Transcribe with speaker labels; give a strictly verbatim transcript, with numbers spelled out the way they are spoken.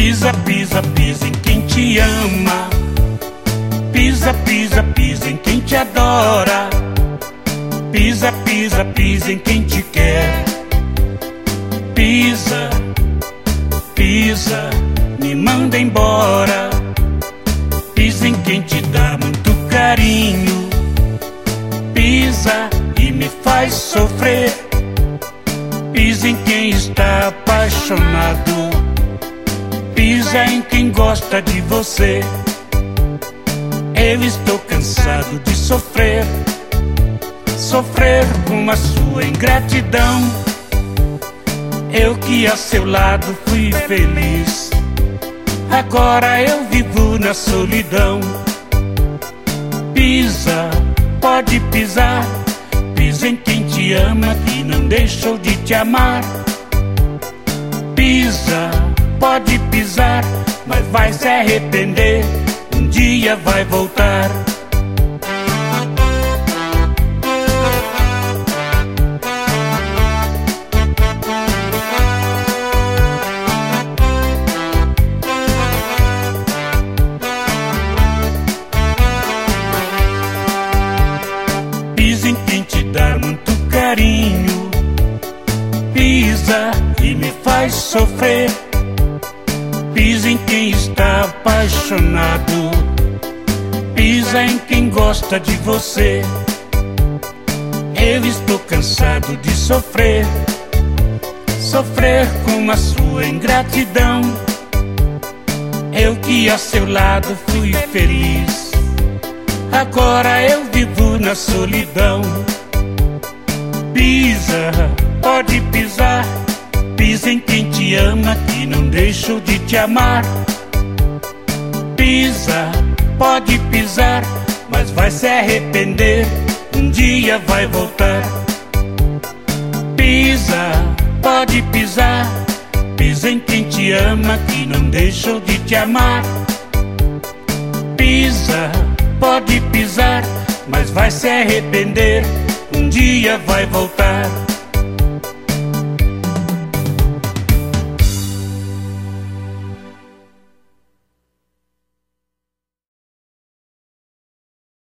Speaker 1: Pisa, pisa, pisa em quem te ama. Pisa, pisa, pisa em quem te adora. Pisa, pisa, pisa em quem te quer. Pisa, pisa, me manda embora. Pisa em quem te dá muito carinho. Pisa e me faz sofrer. Pisa em quem está apaixonado. Pisa em quem gosta de você. Eu estou cansado de sofrer, sofrer com a sua ingratidão. Eu que a seu lado fui feliz, agora eu vivo na solidão. Pisa, pode pisar, pisa em quem te ama que não deixou de te amar. Pisa, pode pisar, mas vai se arrepender, um dia vai voltar. Pisa em quem te dá muito carinho. Pisa e me faz sofrer. Pisa em quem está apaixonado. Pisa em quem gosta de você. Eu estou cansado de sofrer, sofrer com a sua ingratidão. Eu que a seu lado fui feliz, agora eu vivo na solidão. Pisa, pode pisar, pisa em quem te ama que não deixou de te amar. Pisa, pode pisar, mas vai se arrepender, um dia vai voltar. Pisa, pode pisar, pisa em quem te ama que não deixou de te amar. Pisa, pode pisar, mas vai se arrepender, um dia vai voltar.